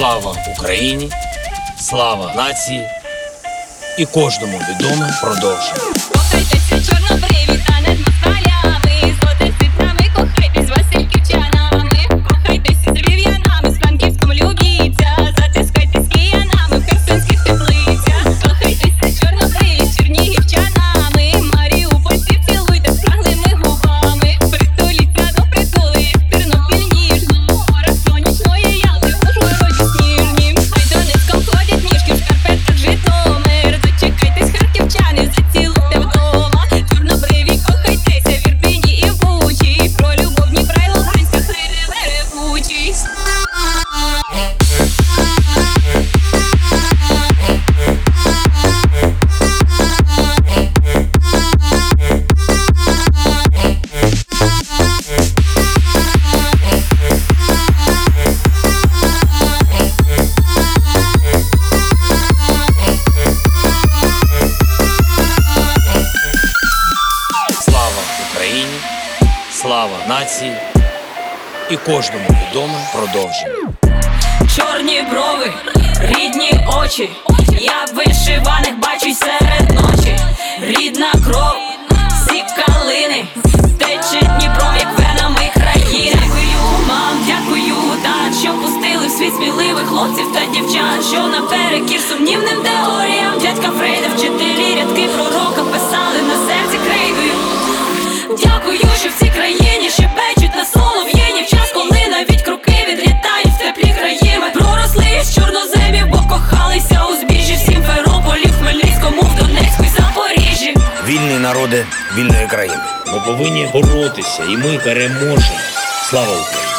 Слава Україні, слава нації і кожному відоме продовження. Кохайтеся чорнобриві та над москалями, з одеситами кохайтесь, васильківчанами, кохайтеся з львів'янами, з Франківськом любіться, затискайтесь киянами в херсонських теплицях. Кохайтеся чорнобриві з чернігівчанами, маріупольців цілуйте спраглими губами, притуліться до притули, як Тернопіль ніжно, в горах сонячної Ялти, в Ужгороді сніжнім. Хай Донецьком ходять ніжки в шкарпетках Житомир, дочекайтесь харківчани, зацілуйте вдома. Чорнобриві кохайтеся в Ірпені і в Бучі, про любов Дніпра й Луганська хвиля ревучі. Слава Україні, слава нації і кожному відоме продовження. Чорні брови, рідні очі, я в вишиваних бачу й серед ночі. Рідна кров, всі калини, тече Дніпром, як венами країни. Дякую, мам, дякую, тат, що пустили в світ сміливих хлопців та дівчат, що наперекір сумнівним теоріям дядька Фрейда вчителі рядки пророка писали на серці крейдою. Дякую, що в цій країні шепечуть на солов'їні в час, коли навіть круки відлітають в теплі краї. Ми проросли із чорноземів, бо кохалися у збіжжі в Сімферополі, в Хмельницькому, в Донецьку й Запоріжжі. Вільні народи вільної країни. Ми повинні боротися, і ми переможемо. Слава Україні!